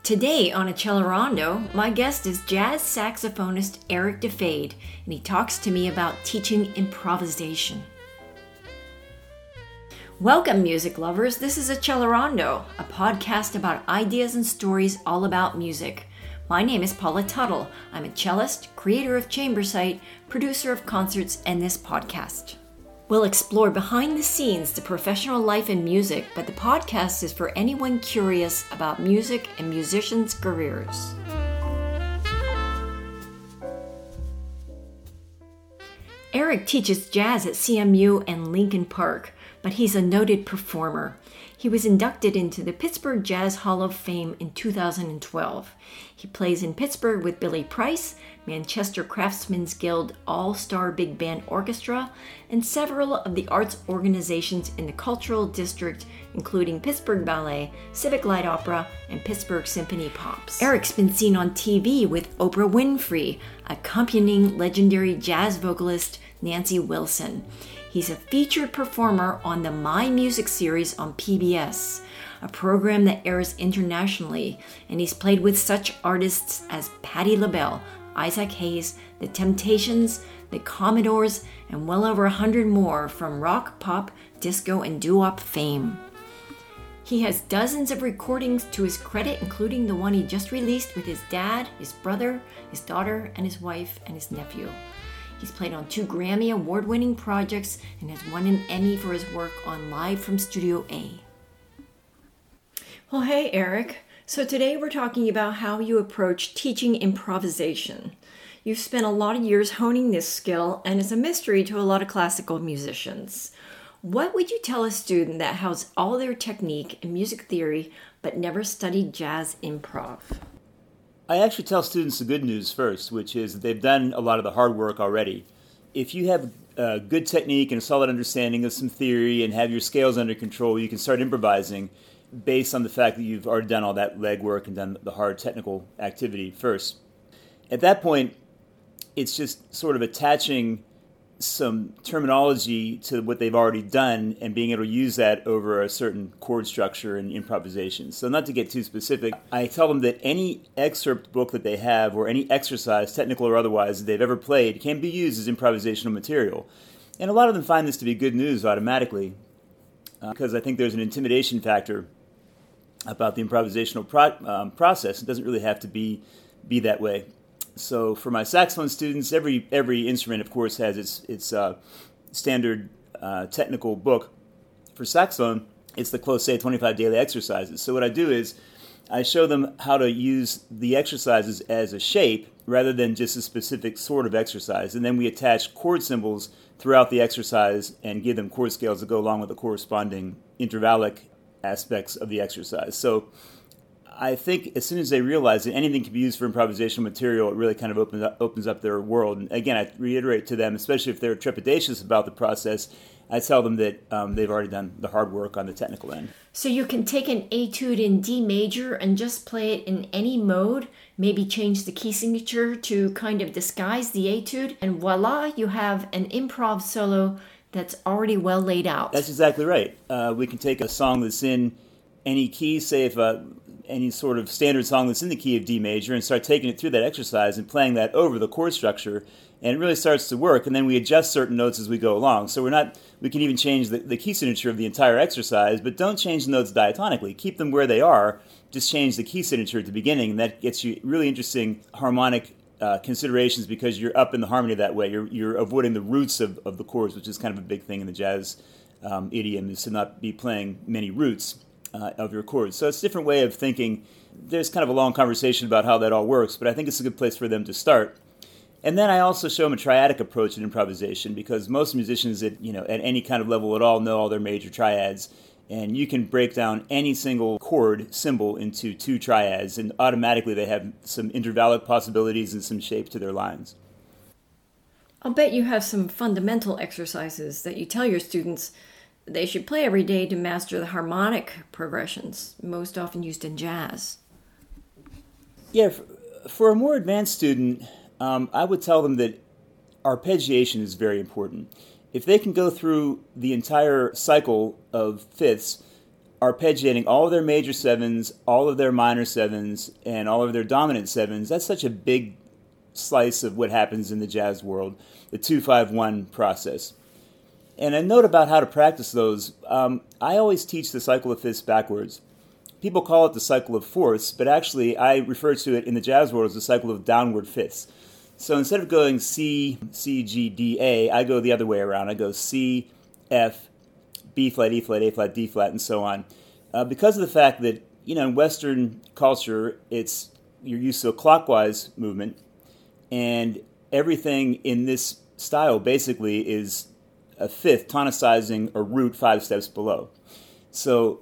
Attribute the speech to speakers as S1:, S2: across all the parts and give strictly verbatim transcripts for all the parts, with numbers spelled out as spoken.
S1: Today on Accelerando, my guest is jazz saxophonist Eric DeFade, and he talks to me about teaching improvisation. Welcome, music lovers. This is Accelerando, a podcast about ideas and stories all about music. My name is Paula Tuttle. I'm a cellist, creator of Chambersite, producer of concerts, and this podcast. We'll explore behind the scenes the professional life in music, but the podcast is for anyone curious about music and musicians' careers. Eric teaches jazz at C M U and Lincoln Park, but he's a noted performer. He was inducted into the Pittsburgh Jazz Hall of Fame in two thousand twelve. He plays in Pittsburgh with Billy Price, Manchester Craftsmen's Guild All-Star Big Band Orchestra, and several of the arts organizations in the Cultural District, including Pittsburgh Ballet, Civic Light Opera, and Pittsburgh Symphony Pops. Eric's been seen on T V with Oprah Winfrey, accompanying legendary jazz vocalist Nancy Wilson. He's a featured performer on the My Music series on P B S, a program that airs internationally, and he's played with such artists as Patti LaBelle, Isaac Hayes, The Temptations, The Commodores, and well over a hundred more from rock, pop, disco, and doo-wop fame. He has dozens of recordings to his credit, including the one he just released with his dad, his brother, his daughter, and his wife, and his nephew. He's played on two Grammy award-winning projects and has won an Emmy for his work on Live from Studio A. Well, hey, Eric. So today we're talking about how you approach teaching improvisation. You've spent a lot of years honing this skill, and it's a mystery to a lot of classical musicians. What would you tell a student that has all their technique and music theory but never studied jazz improv?
S2: I actually tell students the good news first, which is that they've done a lot of the hard work already. If you have a good technique and a solid understanding of some theory and have your scales under control, you can start improvising based on the fact that you've already done all that legwork and done the hard technical activity first. At that point, it's just sort of attaching some terminology to what they've already done and being able to use that over a certain chord structure and improvisation. So not to get too specific, I tell them that any excerpt book that they have or any exercise, technical or otherwise, that they've ever played can be used as improvisational material. And a lot of them find this to be good news automatically uh, because I think there's an intimidation factor about the improvisational pro- um, process. It doesn't really have to be be that way. So for my saxophone students, every every instrument, of course, has its its uh, standard uh, technical book. For saxophone, it's the Closset twenty-five Daily Exercises. So what I do is I show them how to use the exercises as a shape rather than just a specific sort of exercise. And then we attach chord symbols throughout the exercise and give them chord scales that go along with the corresponding intervallic aspects of the exercise. So I think as soon as they realize that anything can be used for improvisational material, it really kind of opens up, opens up their world. And again, I reiterate to them, especially if they're trepidatious about the process, I tell them that um, they've already done the hard work on the technical end.
S1: So you can take an etude in D major and just play it in any mode, maybe change the key signature to kind of disguise the etude, and voila, you have an improv solo that's already well laid out.
S2: That's exactly right. Uh, we can take a song that's in any key, say if uh, any sort of standard song that's in the key of D major, and start taking it through that exercise and playing that over the chord structure, and it really starts to work. And then we adjust certain notes as we go along. So we're not, we can even change the, the key signature of the entire exercise, but don't change the notes diatonically. Keep them where they are. Just change the key signature at the beginning, and that gets you really interesting harmonic uh, considerations because you're up in the harmony that way. You're you're avoiding the roots of, of the chords, which is kind of a big thing in the jazz um, idiom, is to not be playing many roots Uh, of your chords. So it's a different way of thinking. There's kind of a long conversation about how that all works, but I think it's a good place for them to start. And then I also show them a triadic approach in improvisation because most musicians at, you know, at any kind of level at all know all their major triads, and you can break down any single chord symbol into two triads, and automatically they have some intervallic possibilities and some shape to their lines.
S1: I'll bet you have some fundamental exercises that you tell your students they should play every day to master the harmonic progressions, most often used in jazz.
S2: Yeah, for a more advanced student, um, I would tell them that arpeggiation is very important. If they can go through the entire cycle of fifths arpeggiating all of their major sevens, all of their minor sevens, and all of their dominant sevens. That's such a big slice of what happens in the jazz world, the two five one process. And a note about how to practice those, um, I always teach the cycle of fifths backwards. People call it the cycle of fourths, but actually I refer to it in the jazz world as the cycle of downward fifths. So instead of going C, C, G, D, A, I go the other way around. I go C, F, B flat, E flat, A flat, D flat, and so on. Uh, because of the fact that, you know, in Western culture, it's you're used to a clockwise movement, and everything in this style basically is a fifth tonicizing a root five steps below. So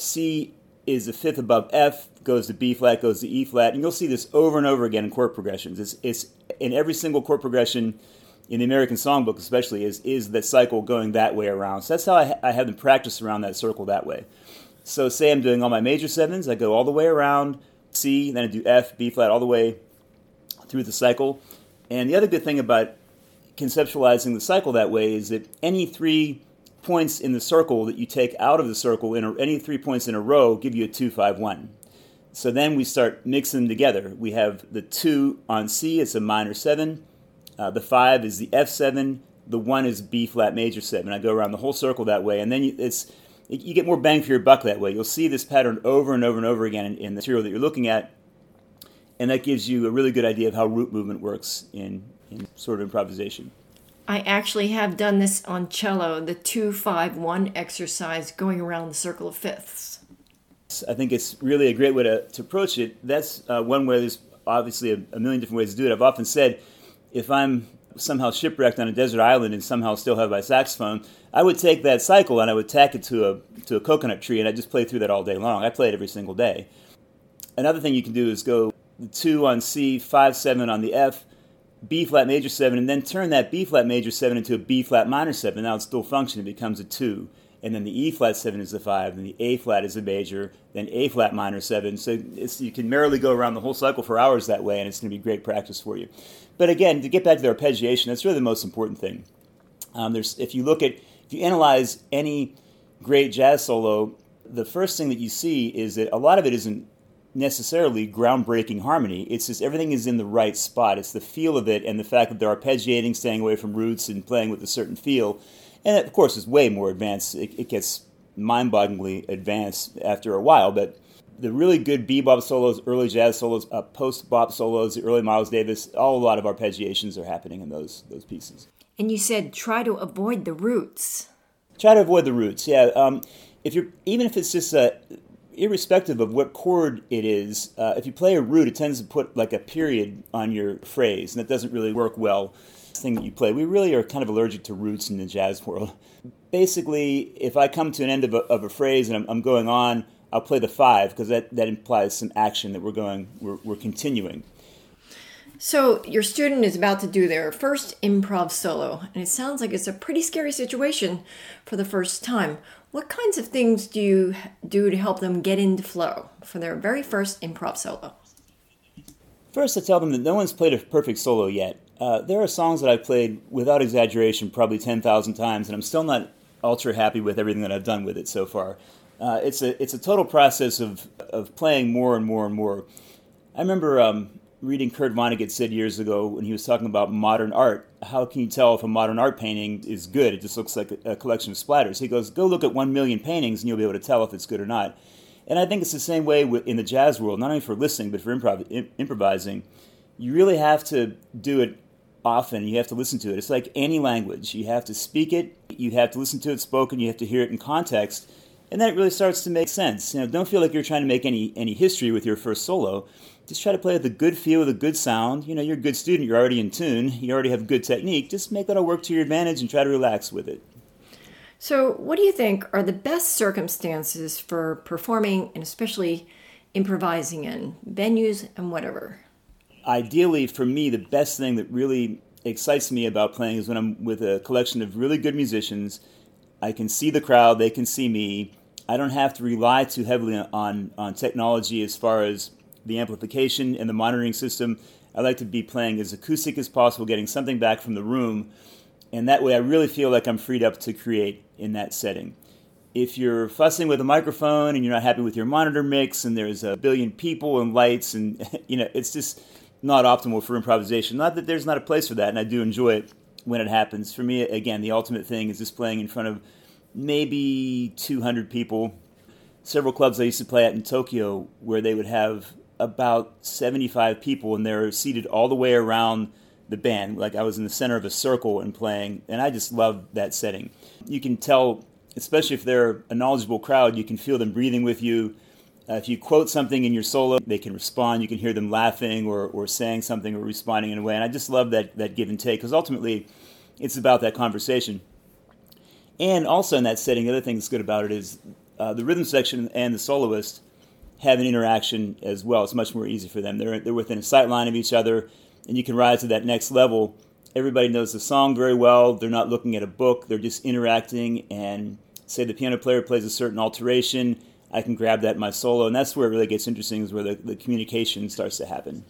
S2: C is a fifth above F, goes to B flat, goes to E flat, and you'll see this over and over again in chord progressions. It's, it's in every single chord progression in the American Songbook especially, is is the cycle going that way around. So that's how I, ha- I have them practice around that circle that way. So say I'm doing all my major sevens, I go all the way around C, then I do F, B flat, all the way through the cycle. And the other good thing about conceptualizing the cycle that way is that any three points in the circle that you take out of the circle, in a, any three points in a row, give you a two five one. So then we start mixing them together. We have the two on C, it's a minor seven. Uh, the five is the F seven. The one is B flat major seven. I go around the whole circle that way, and then you, it's you get more bang for your buck that way. You'll see this pattern over and over and over again in, in the material that you're looking at, and that gives you a really good idea of how root movement works in, in sort of improvisation.
S1: I actually have done this on cello, the two five one exercise going around the circle of fifths.
S2: I think it's really a great way to, to approach it. That's uh, one way. There's obviously a, a million different ways to do it. I've often said, if I'm somehow shipwrecked on a desert island and somehow still have my saxophone, I would take that cycle and I would tack it to a to a coconut tree, and I just play through that all day long. I play it every single day. Another thing you can do is go the two on C, five seven on the F, B flat major seven, and then turn that B flat major seven into a B flat minor seven. Now it's still functioning; it becomes a two. And then the E flat seven is the five, and the A flat is a major, then A flat minor seven. So it's, you can merrily go around the whole cycle for hours that way, and it's going to be great practice for you. But again, to get back to the arpeggiation, that's really the most important thing. Um, there's, if you look at, if you analyze any great jazz solo, the first thing that you see is that a lot of it isn't necessarily groundbreaking harmony. It's just everything is in the right spot. It's the feel of it and the fact that they're arpeggiating, staying away from roots, and playing with a certain feel. And of course, it's way more advanced. It, it gets mind-bogglingly advanced after a while. But the really good bebop solos, early jazz solos, uh, post-bop solos, the early Miles Davis, all a lot of arpeggiations are happening in those those pieces.
S1: And you said try to avoid the roots.
S2: Try to avoid the roots. Yeah. Um, if you're even if it's just uh, irrespective of what chord it is, uh, if you play a root, it tends to put like a period on your phrase, and that doesn't really work well. Thing that you play. We really are kind of allergic to roots in the jazz world. Basically, if I come to an end of a, of a phrase and I'm, I'm going on, I'll play the five because that, that implies some action that we're going, we're, we're continuing.
S1: So your student is about to do their first improv solo, and it sounds like it's a pretty scary situation for the first time. What kinds of things do you do to help them get into flow for their very first improv solo?
S2: First, I tell them that no one's played a perfect solo yet. Uh, there are songs that I've played, without exaggeration, probably ten thousand times, and I'm still not ultra happy with everything that I've done with it so far. Uh, it's a it's a total process of, of playing more and more and more. I remember um, reading Kurt Vonnegut said years ago when he was talking about modern art, how can you tell if a modern art painting is good? It just looks like a, a collection of splatters. He goes, go look at one million paintings and you'll be able to tell if it's good or not. And I think it's the same way in the jazz world, not only for listening, but for improv, im- improvising. You really have to do it often. You have to listen to it. It's like any language. You have to speak it, you have to listen to it spoken, you have to hear it in context, and then it really starts to make sense. You know, don't feel like you're trying to make any, any history with your first solo. Just try to play with a good feel, with a good sound. You know, you're a good student, you're already in tune, you already have good technique. Just make that all work to your advantage and try to relax with it.
S1: So what do you think are the best circumstances for performing and especially improvising in venues and whatever?
S2: Ideally, for me, the best thing that really excites me about playing is when I'm with a collection of really good musicians. I can see the crowd, they can see me. I don't have to rely too heavily on, on technology as far as the amplification and the monitoring system. I like to be playing as acoustic as possible, getting something back from the room, and that way I really feel like I'm freed up to create in that setting. If you're fussing with a microphone and you're not happy with your monitor mix and there's a billion people and lights and, you know, it's just not optimal for improvisation. Not that there's not a place for that, and I do enjoy it when it happens. For me, again, the ultimate thing is just playing in front of maybe two hundred people. Several clubs I used to play at in Tokyo where they would have about seventy-five people and they're seated all the way around the band. Like I was in the center of a circle and playing, and I just love that setting. You can tell, especially if they're a knowledgeable crowd, you can feel them breathing with you. Uh, if you quote something in your solo, they can respond. You can hear them laughing or, or saying something or responding in a way. And I just love that, that give and take, because ultimately it's about that conversation. And also in that setting, the other thing that's good about it is uh, the rhythm section and the soloist have an interaction as well. It's much more easy for them. They're, they're within a sight line of each other, and you can rise to that next level. Everybody knows the song very well. They're not looking at a book. They're just interacting, and say the piano player plays a certain alteration, I can grab that in my solo, and that's where it really gets interesting, is where the, the communication starts to happen.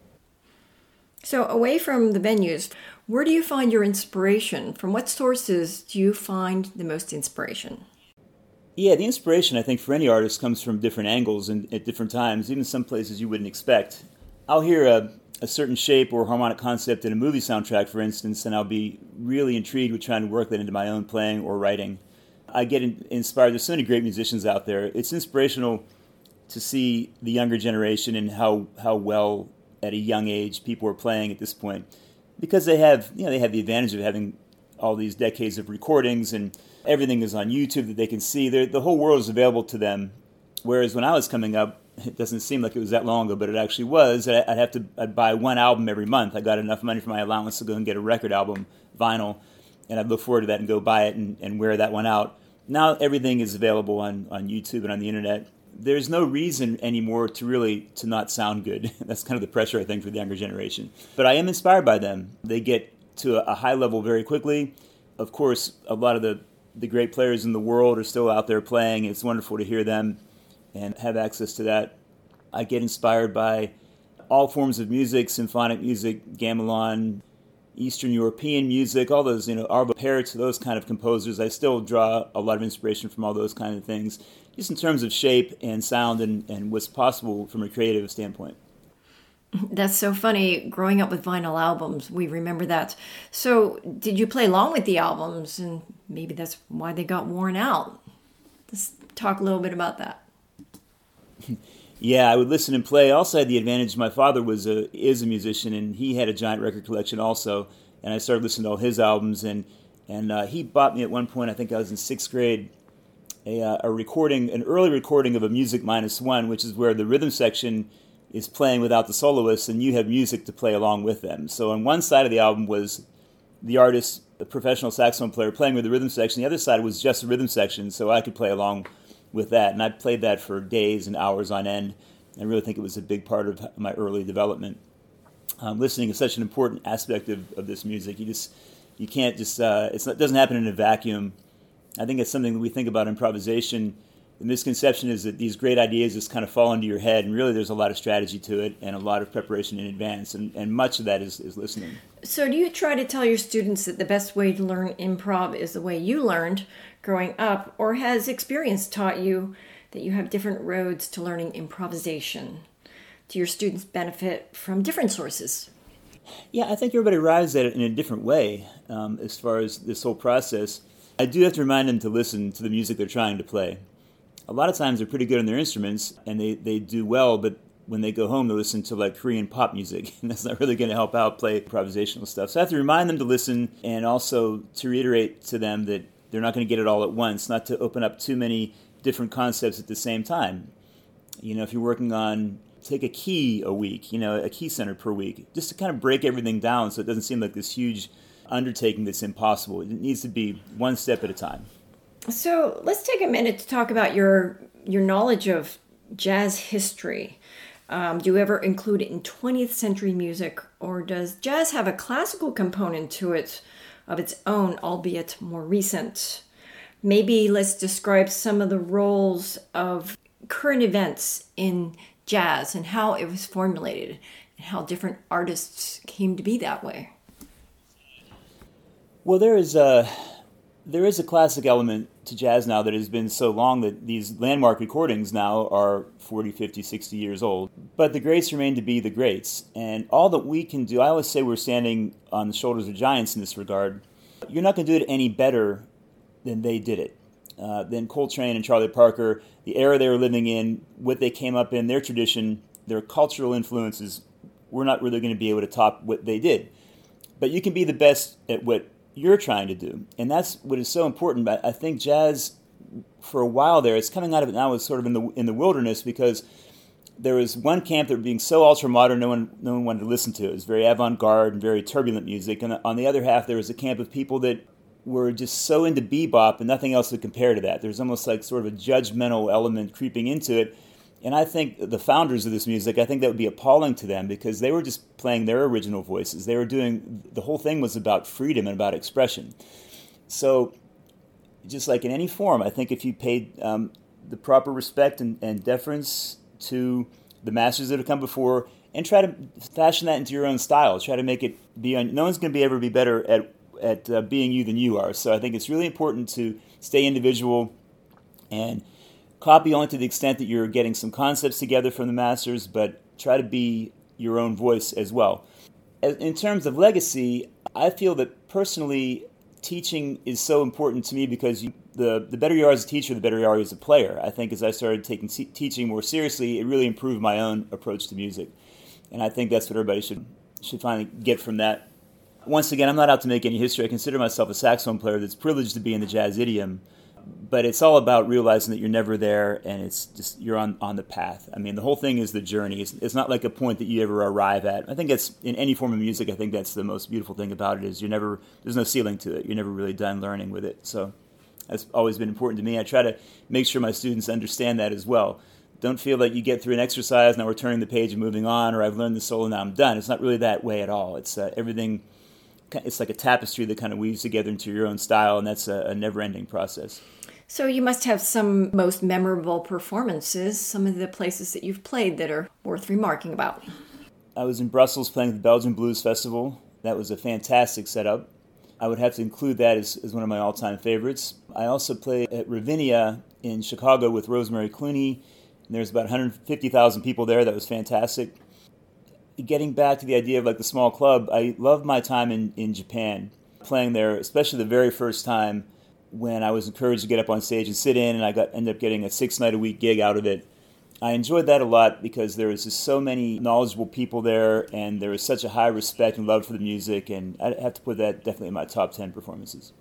S1: So away from the venues, where do you find your inspiration? From what sources do you find the most inspiration?
S2: Yeah, the inspiration, I think, for any artist comes from different angles and at different times, even some places you wouldn't expect. I'll hear a, a certain shape or harmonic concept in a movie soundtrack, for instance, and I'll be really intrigued with trying to work that into my own playing or writing. I get inspired. There's so many great musicians out there. It's inspirational to see the younger generation and how, how well at a young age people are playing at this point, because they have, you know, they have the advantage of having all these decades of recordings and everything is on YouTube that they can see. They're, the whole world is available to them. Whereas when I was coming up, it doesn't seem like it was that long ago, but it actually was. I'd have to I'd buy one album every month. I got enough money from my allowance to go and get a record album, vinyl, and I'd look forward to that and go buy it and, and wear that one out. Now everything is available on, on YouTube and on the internet. There's no reason anymore to really to not sound good. That's kind of the pressure, I think, for the younger generation. But I am inspired by them. They get to a, a high level very quickly. Of course, a lot of the, the great players in the world are still out there playing. It's wonderful to hear them and have access to that. I get inspired by all forms of music, symphonic music, gamelan, Eastern European music, all those, you know, Arvo Pärt, those kind of composers. I still draw a lot of inspiration from all those kind of things, just in terms of shape and sound and, and what's possible from a creative standpoint.
S1: That's so funny. Growing up with vinyl albums, we remember that. So did you play along with the albums? And maybe that's why they got worn out. Let's talk a little bit about that.
S2: Yeah, I would listen and play. I also had the advantage, my father was a, is a musician, and he had a giant record collection also, and I started listening to all his albums, and, and uh, he bought me at one point, I think I was in sixth grade, a, uh, a recording, an early recording of a Music Minus One, which is where the rhythm section is playing without the soloists, and you have music to play along with them. So on one side of the album was the artist, the professional saxophone player, playing with the rhythm section. The other side was just the rhythm section, so I could play along with that, and I played that for days and hours on end. I really think it was a big part of my early development. Um, listening is such an important aspect of, of this music. You just you can't just uh, it's not, it doesn't happen in a vacuum. I think it's something that we think about improvisation. The misconception is that these great ideas just kind of fall into your head, and really there's a lot of strategy to it and a lot of preparation in advance, and, and much of that is, is listening.
S1: So do you try to tell your students that the best way to learn improv is the way you learned growing up, or has experience taught you that you have different roads to learning improvisation? Do your students benefit from different sources?
S2: Yeah, I think everybody arrives at it in a different way um, as far as this whole process. I do have to remind them to listen to the music they're trying to play. A lot of times they're pretty good on their instruments, and they, they do well, but when they go home, they listen to like Korean pop music, and that's not really going to help out play improvisational stuff. So I have to remind them to listen, and also to reiterate to them that they're not going to get it all at once, not to open up too many different concepts at the same time. You know, if you're working on, take a key a week, you know, a key center per week, just to kind of break everything down so it doesn't seem like this huge undertaking that's impossible. It needs to be one step at a time.
S1: So let's take a minute to talk about your your knowledge of jazz history. Um, do you ever include it in twentieth century music, or does jazz have a classical component to it of its own, albeit more recent? Maybe let's describe some of the roles of current events in jazz and how it was formulated and how different artists came to be that way.
S2: Well, there is a, there is a classic element to jazz now that has been so long that these landmark recordings now are forty, fifty, sixty years old. But the greats remain to be the greats. And all that we can do, I always say we're standing on the shoulders of giants in this regard. You're not going to do it any better than they did it. Uh, than Coltrane and Charlie Parker, the era they were living in, what they came up in, their tradition, their cultural influences, we're not really going to be able to top what they did. But you can be the best at what you're trying to do. And that's what is so important. But I think jazz, for a while there, it's coming out of it now as sort of in the in the wilderness, because there was one camp that were being so ultra-modern no one no one wanted to listen to. It was very avant-garde and very turbulent music. And on the other half, there was a camp of people that were just so into bebop and nothing else would compare to that. There's almost like sort of a judgmental element creeping into it. And I think the founders of this music, I think that would be appalling to them, because they were just playing their original voices. They were doing, the whole thing was about freedom and about expression. So just like in any form, I think if you paid um, the proper respect and, and deference to the masters that have come before, and try to fashion that into your own style, try to make it be, on, no one's going to be ever be better at, at uh, being you than you are. So I think it's really important to stay individual and copy only to the extent that you're getting some concepts together from the masters, but try to be your own voice as well. In terms of legacy, I feel that personally teaching is so important to me, because you, the, the better you are as a teacher, the better you are as a player. I think as I started taking te- teaching more seriously, it really improved my own approach to music. And I think that's what everybody should should finally get from that. Once again, I'm not out to make any history. I consider myself a saxophone player that's privileged to be in the jazz idiom. But it's all about realizing that you're never there, and it's just you're on, on the path. I mean, the whole thing is the journey. It's, it's not like a point that you ever arrive at. I think that's, in any form of music, I think that's the most beautiful thing about it, is you're never, there's no ceiling to it. You're never really done learning with it. So that's always been important to me. I try to make sure my students understand that as well. Don't feel like you get through an exercise, now we're turning the page and moving on, or I've learned the solo, now I'm done. It's not really that way at all. It's uh, everything, it's like a tapestry that kind of weaves together into your own style, and that's a, a never-ending process.
S1: So you must have some most memorable performances, some of the places that you've played that are worth remarking about.
S2: I was in Brussels playing at the Belgian Blues Festival. That was a fantastic setup. I would have to include that as, as one of my all-time favorites. I also played at Ravinia in Chicago with Rosemary Clooney. And there's about one hundred fifty thousand people there. That was fantastic. Getting back to the idea of like the small club, I loved my time in, in Japan, playing there, especially the very first time when I was encouraged to get up on stage and sit in, and I got ended up getting a six-night-a-week gig out of it. I enjoyed that a lot because there was just so many knowledgeable people there, and there was such a high respect and love for the music, and I have to put that definitely in my top ten performances.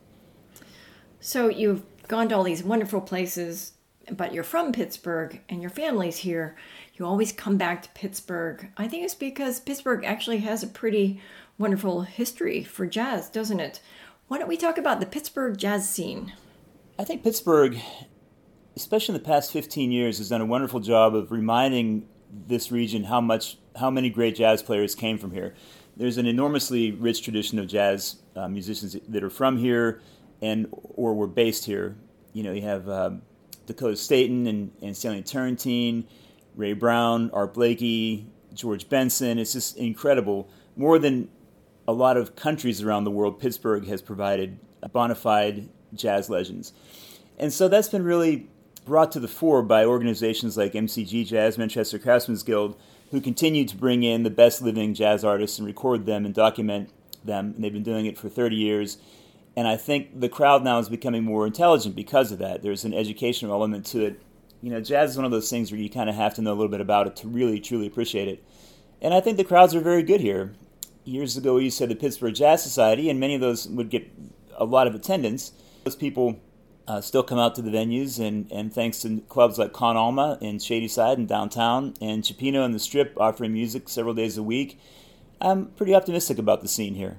S1: So you've gone to all these wonderful places, but you're from Pittsburgh, and your family's here. You always come back to Pittsburgh. I think it's because Pittsburgh actually has a pretty wonderful history for jazz, doesn't it? Why don't we talk about the Pittsburgh jazz scene?
S2: I think Pittsburgh, especially in the past fifteen years, has done a wonderful job of reminding this region how much, how many great jazz players came from here. There's an enormously rich tradition of jazz uh, musicians that are from here and or were based here. You know, you have uh, Dakota Staton and, and Stanley Turrentine, Ray Brown, Art Blakey, George Benson. It's just incredible. More than a lot of countries around the world, Pittsburgh has provided bona fide jazz legends. And so that's been really brought to the fore by organizations like M C G Jazz, Manchester Craftsmen's Guild, who continue to bring in the best living jazz artists and record them and document them. And they've been doing it for thirty years. And I think the crowd now is becoming more intelligent because of that. There's an educational element to it. You know, jazz is one of those things where you kind of have to know a little bit about it to really, truly appreciate it. And I think the crowds are very good here. Years ago, we used to have the Pittsburgh Jazz Society, and many of those would get a lot of attendance. Those people uh, still come out to the venues, and, and thanks to clubs like Con Alma in Shadyside and downtown, and Chipino and the Strip offering music several days a week, I'm pretty optimistic about the scene here.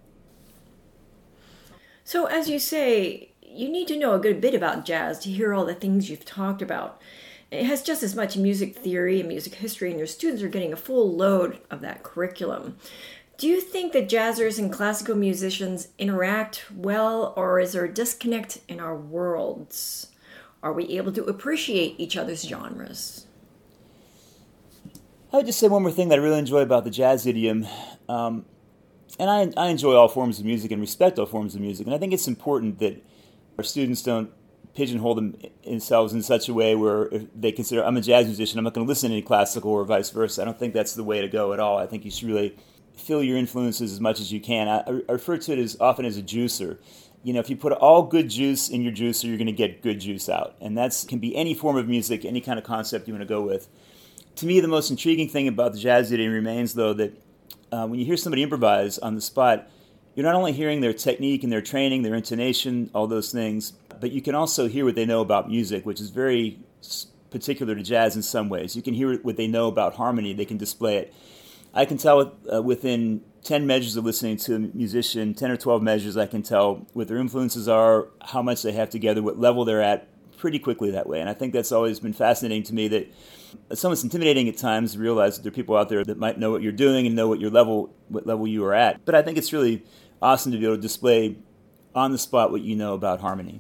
S1: So, as you say, you need to know a good bit about jazz to hear all the things you've talked about. It has just as much music theory and music history, and your students are getting a full load of that curriculum. Do you think that jazzers and classical musicians interact well, or is there a disconnect in our worlds? Are we able to appreciate each other's genres?
S2: I would just say one more thing that I really enjoy about the jazz idiom. Um, and I, I enjoy all forms of music and respect all forms of music. And I think it's important that our students don't pigeonhole them, themselves in such a way where if they consider I'm a jazz musician, I'm not going to listen to any classical or vice versa. I don't think that's the way to go at all. I think you should really fill your influences as much as you can. I, I refer to it as often as a juicer. You know, if you put all good juice in your juicer, you're going to get good juice out. And that can be any form of music, any kind of concept you want to go with. To me, the most intriguing thing about the jazz duty remains, though, that uh, when you hear somebody improvise on the spot, you're not only hearing their technique and their training, their intonation, all those things, but you can also hear what they know about music, which is very particular to jazz in some ways. You can hear what they know about harmony. They can display it. I can tell uh, within ten measures of listening to a musician, ten or twelve measures, I can tell what their influences are, how much they have together, what level they're at pretty quickly that way. And I think that's always been fascinating to me, that it's somewhat intimidating at times to realize that there are people out there that might know what you're doing and know what your level, what level you are at. But I think it's really awesome to be able to display on the spot what you know about harmony.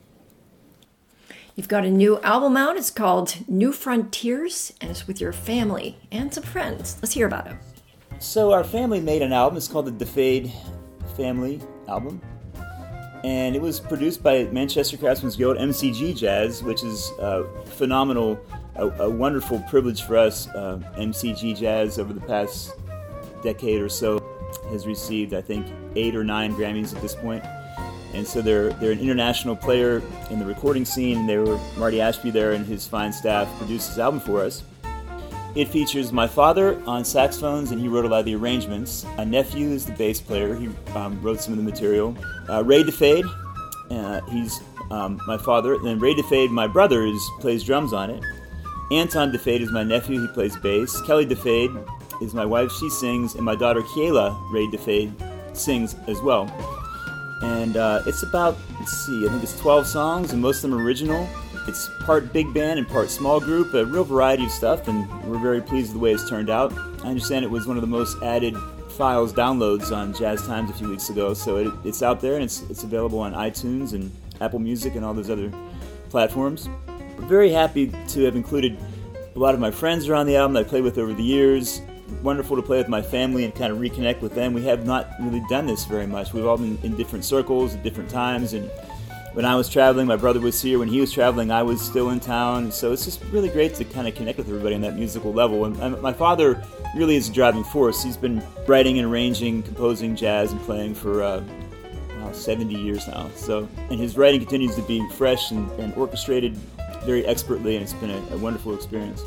S1: You've got a new album out. It's called New Frontiers, and it's with your family and some friends. Let's hear about it.
S2: So our family made an album. It's called the DeFade Family Album. And it was produced by Manchester Craftsmen's Guild, M C G Jazz, which is a phenomenal, a, a wonderful privilege for us. Uh, M C G Jazz over the past decade or so has received, I think, eight or nine Grammys at this point. And so they're they're an international player in the recording scene. They were Marty Ashby there and his fine staff produced this album for us. It features my father on saxophones, and he wrote a lot of the arrangements. A nephew is the bass player. He um, wrote some of the material. Uh, Ray DeFade, uh, he's um, my father. And then Ray DeFade, my brother, is, plays drums on it. Anton DeFade is my nephew. He plays bass. Kelly DeFade is my wife. She sings. And my daughter, Kayla Ray DeFade, sings as well. And uh, it's about, let's see, I think it's twelve songs, and most of them are original. It's part big band and part small group, a real variety of stuff, and we're very pleased with the way it's turned out. I understand it was one of the most added files downloads on Jazz Times a few weeks ago, so it, it's out there, and it's, it's available on iTunes and Apple Music and all those other platforms. We're very happy to have included a lot of my friends are on the album that I played with over the years. Wonderful to play with my family and kind of reconnect with them. We have not really done this very much. We've all been in different circles at different times, and when I was traveling, my brother was here. When he was traveling, I was still in town. So it's just really great to kind of connect with everybody on that musical level. And my father really is a driving force. He's been writing and arranging, composing jazz and playing for uh, wow, seventy years now. So, and his writing continues to be fresh and, and orchestrated very expertly, and it's been a, a wonderful experience.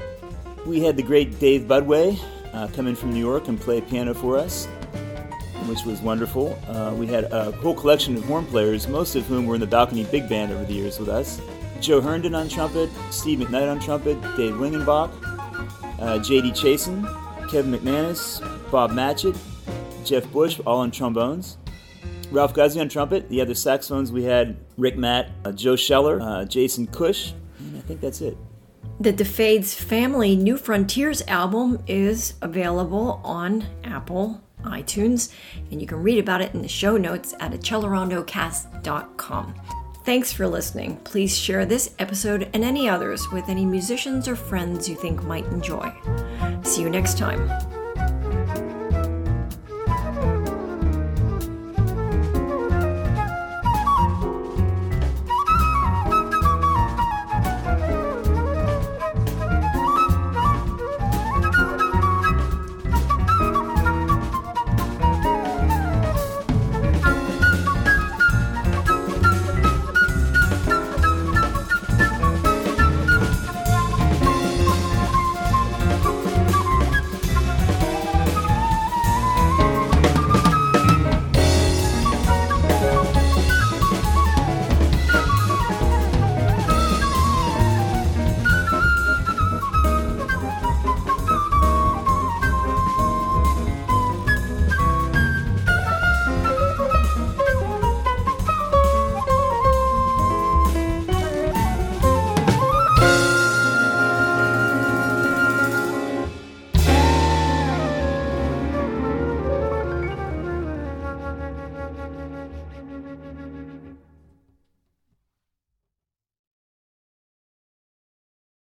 S2: We had the great Dave Budway uh, come in from New York and play piano for us, which was wonderful. Uh, we had a whole collection of horn players, most of whom were in the Balcony Big Band over the years with us. Joe Herndon on trumpet, Steve McKnight on trumpet, Dave Lingenbach, uh, J D Chasen, Kevin McManus, Bob Matchett, Jeff Bush, all on trombones. Ralph Guzzi on trumpet. The other saxophones we had Rick Matt, uh, Joe Scheller, uh, Jason Cush, and I think that's it.
S1: The DeFade's Family New Frontiers album is available on Apple, iTunes, and you can read about it in the show notes at accelerandocast dot com. Thanks for listening. Please share this episode and any others with any musicians or friends you think might enjoy. See you next time.